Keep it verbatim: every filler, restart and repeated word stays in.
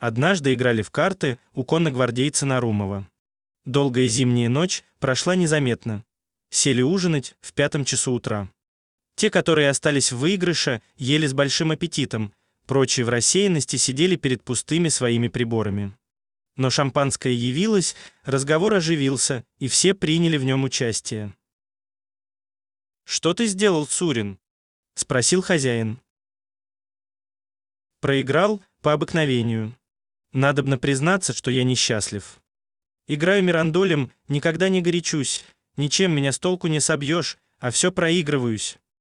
Однажды играли в карты у конногвардейца Нарумова. Долгая зимняя ночь прошла незаметно. Сели ужинать в пятом часу утра. Те, которые остались в выигрыше, ели с большим аппетитом, прочие в рассеянности сидели перед пустыми своими приборами. Но шампанское явилось, разговор оживился, и все приняли в нем участие. «Что ты сделал, Цурин?» — спросил хозяин. «Проиграл по обыкновению. Надобно признаться, что я несчастлив. Играю мирандолем, никогда не горячусь, ничем меня с толку не собьешь, а все проигрываюсь.